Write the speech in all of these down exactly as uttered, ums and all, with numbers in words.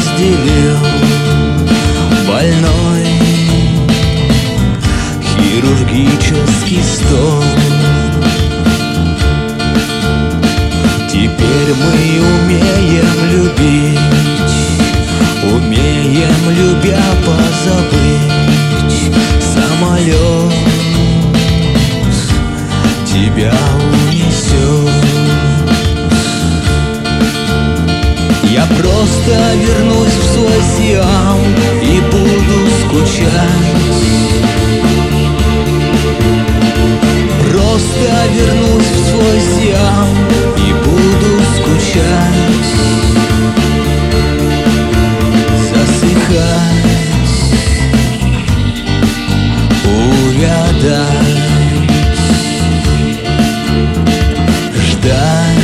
разделил больной хирургический стол. Теперь мы умеем любить, умеем, любя, позабыть. Самолет тебя унесет. Я просто вернусь в свой Сиам и буду скучать. Просто вернусь в свой Сиам и буду скучать, засыхать, увядать, ждать.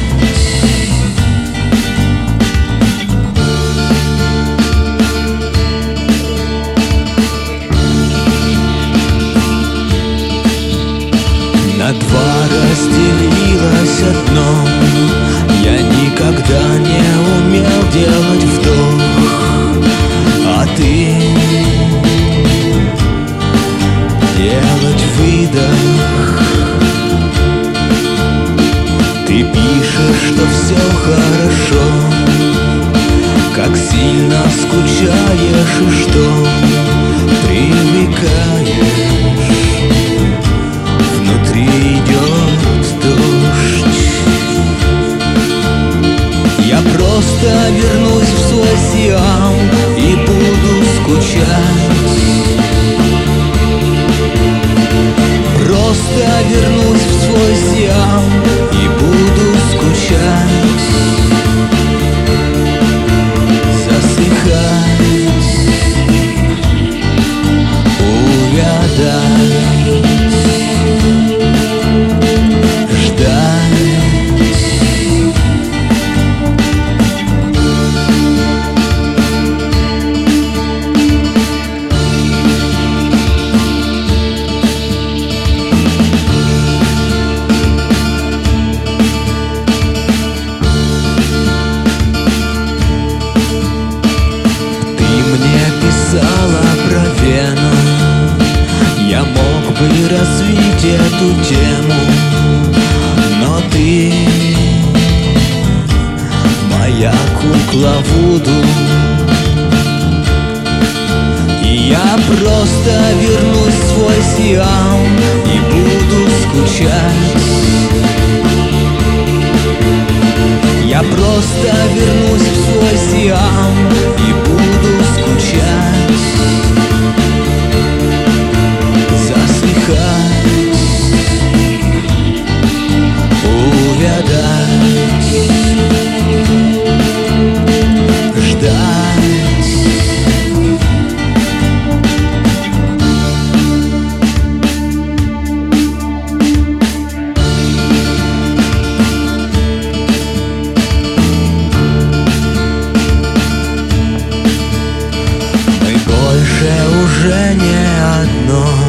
На два разделилось одно. Я никогда не умел делать вдох, а ты делать выдох. Ты пишешь, что все хорошо, как сильно скучаешь и что привыкаешь. Внутри идет дождь. Я просто вернусь в свой Сиам и буду скучать. Просто вернусь в свой Сиам и буду скучать, засыхать, увядать, ждать. Писала про Вену, я мог бы развить эту тему, но ты моя кукла Вуду. И я просто вернусь в свой Сиам и буду скучать. Я просто вернусь в свой Сиам и буду скучать, засыхать, увядать, ждать. Больше уже не одно.